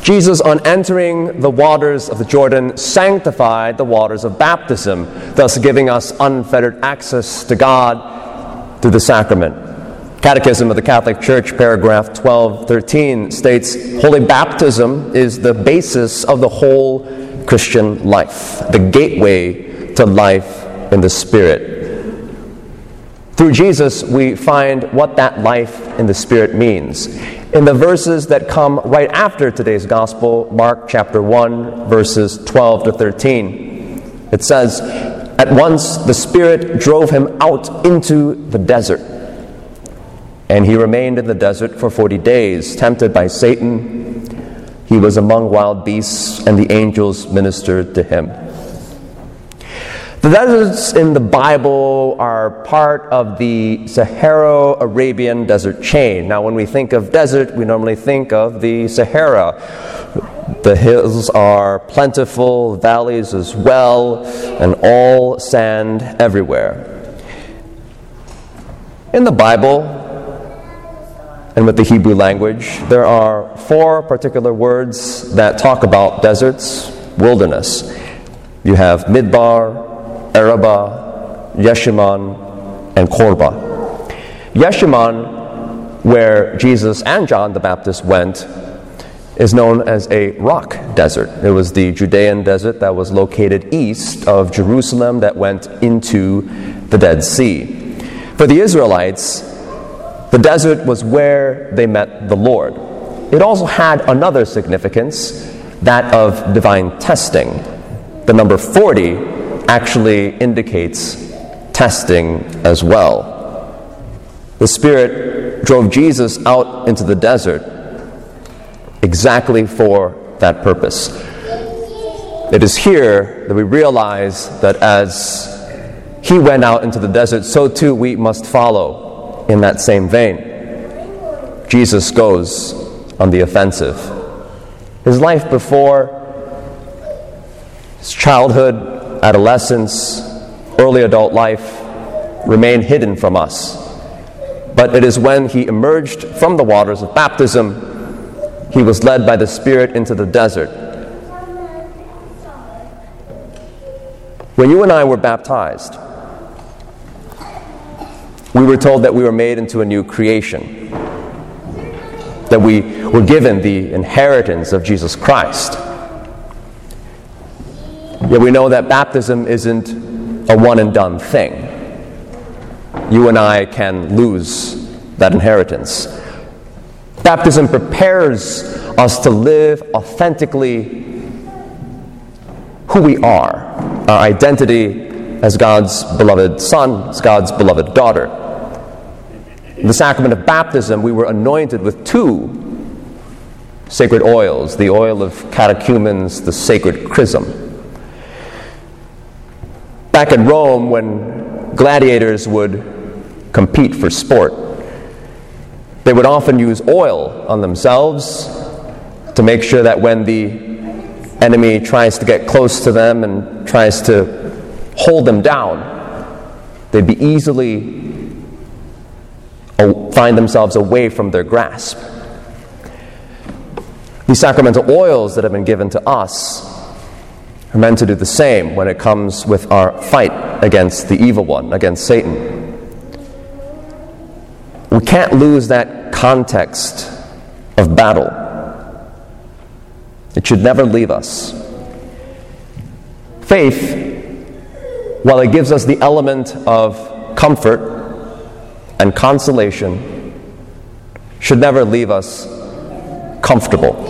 Jesus, on entering the waters of the Jordan, sanctified the waters of baptism, thus giving us unfettered access to God through the sacrament. Catechism of the Catholic Church, paragraph 1213, states, Holy baptism is the basis of the whole Christian life, the gateway to life in the Spirit. Through Jesus, we find what that life in the Spirit means. In the verses that come right after today's Gospel, Mark chapter 1, verses 12 to 13, it says, At once the Spirit drove him out into the desert, and he remained in the desert for 40 days, tempted by Satan. He was among wild beasts, and the angels ministered to him. The deserts in the Bible are part of the Sahara-Arabian desert chain. Now, when we think of desert, we normally think of the Sahara. The hills are plentiful, valleys as well, and all sand everywhere. In the Bible, and with the Hebrew language, there are 4 particular words that talk about deserts, wilderness. You have Midbar, Arabah, Yeshimon, and Korba. Yeshimon, where Jesus and John the Baptist went, is known as a rock desert. It was the Judean desert that was located east of Jerusalem that went into the Dead Sea. For the Israelites, the desert was where they met the Lord. It also had another significance, that of divine testing. The number 40 actually indicates testing as well. The Spirit drove Jesus out into the desert exactly for that purpose. It is here that we realize that as he went out into the desert, so too we must follow in that same vein. Jesus goes on the offensive. His life before, his childhood, adolescence, early adult life remain hidden from us. But it is when he emerged from the waters of baptism, he was led by the Spirit into the desert. When you and I were baptized, we were told that we were made into a new creation, that we were given the inheritance of Jesus Christ. Yet we know that baptism isn't a one-and-done thing. You and I can lose that inheritance. Baptism prepares us to live authentically who we are, our identity as God's beloved son, as God's beloved daughter. In the sacrament of baptism, we were anointed with 2 sacred oils, the oil of catechumens, the sacred chrism. Back in Rome, when gladiators would compete for sport, they would often use oil on themselves to make sure that when the enemy tries to get close to them and tries to hold them down, they'd be easily find themselves away from their grasp. These sacramental oils that have been given to us are meant to do the same when it comes with our fight against the evil one, against Satan. We can't lose that context of battle. It should never leave us. Faith, while it gives us the element of comfort and consolation, should never leave us comfortable.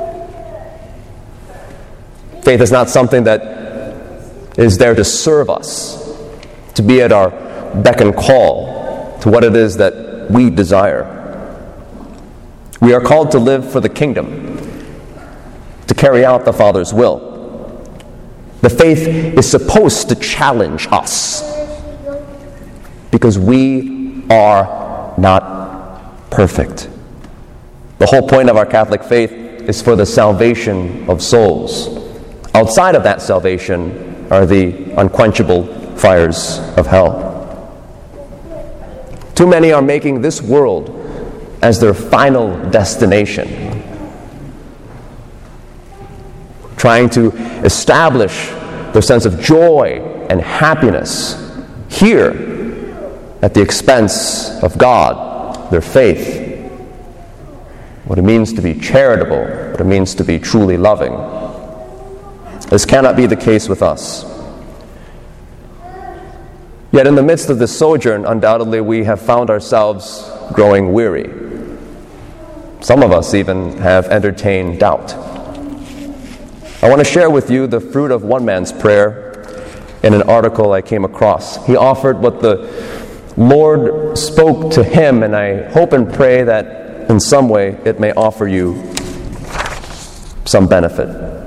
Faith is not something that is there to serve us, to be at our beck and call to what it is that we desire. We are called to live for the kingdom, to carry out the Father's will. The faith is supposed to challenge us because we are not perfect. The whole point of our Catholic faith is for the salvation of souls. Outside of that salvation are the unquenchable fires of hell. Too many are making this world as their final destination. trying to establish their sense of joy and happiness here at the expense of God, their faith, what it means to be charitable, what it means to be truly loving. This cannot be the case with us. Yet in the midst of this sojourn, undoubtedly we have found ourselves growing weary. Some of us even have entertained doubt. I want to share with you the fruit of one man's prayer in an article I came across. He offered what the Lord spoke to him, and I hope and pray that in some way it may offer you some benefit.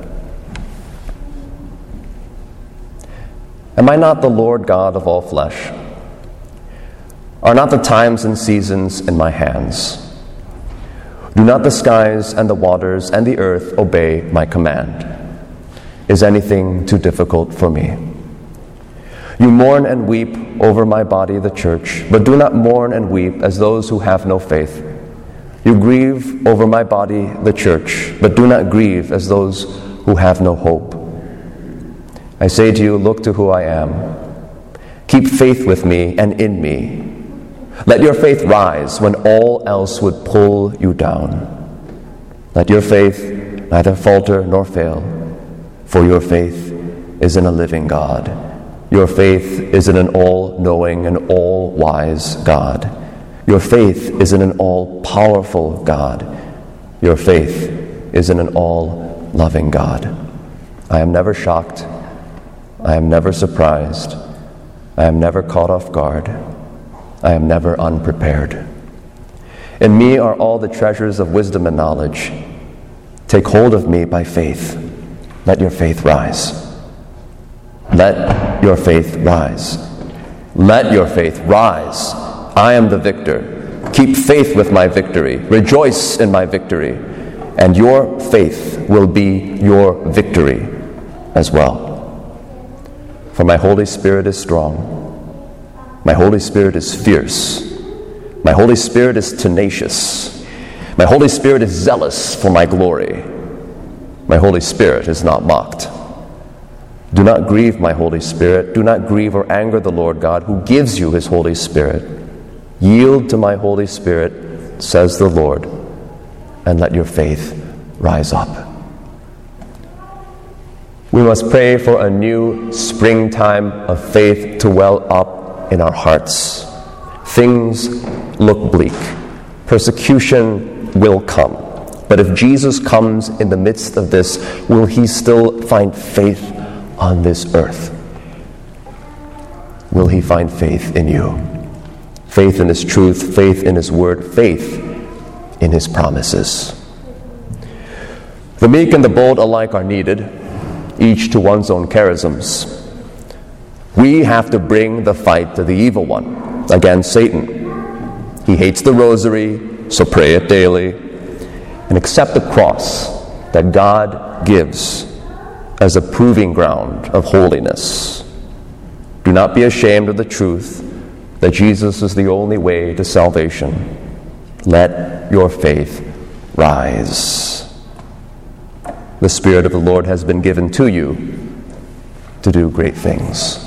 Am I not the Lord God of all flesh? Are not the times and seasons in my hands? Do not the skies and the waters and the earth obey my command? Is anything too difficult for me? You mourn and weep over my body, the church, but do not mourn and weep as those who have no faith. You grieve over my body, the church, but do not grieve as those who have no hope. I say to you, look to who I am. Keep faith with me and in me. Let your faith rise when all else would pull you down. Let your faith neither falter nor fail, for your faith is in a living God. Your faith is in an all-knowing and all-wise God. Your faith is in an all-powerful God. Your faith is in an all-loving God. I am never shocked. I am never surprised. I am never caught off guard. I am never unprepared. In me are all the treasures of wisdom and knowledge. Take hold of me by faith. Let your faith rise. Let your faith rise. Let your faith rise. I am the victor. Keep faith with my victory. Rejoice in my victory. And your faith will be your victory as well. For my Holy Spirit is strong. My Holy Spirit is fierce. My Holy Spirit is tenacious. My Holy Spirit is zealous for my glory. My Holy Spirit is not mocked. Do not grieve my Holy Spirit. Do not grieve or anger the Lord God who gives you his Holy Spirit. Yield to my Holy Spirit, says the Lord, and let your faith rise up. We must pray for a new springtime of faith to well up in our hearts. Things look bleak. Persecution will come. But if Jesus comes in the midst of this, will he still find faith on this earth? Will he find faith in you? Faith in his truth, faith in his word, faith in his promises. The meek and the bold alike are needed, each to one's own charisms. We have to bring the fight to the evil one, against Satan. He hates the rosary, so pray it daily, and accept the cross that God gives as a proving ground of holiness. Do not be ashamed of the truth that Jesus is the only way to salvation. Let your faith rise. The Spirit of the Lord has been given to you to do great things.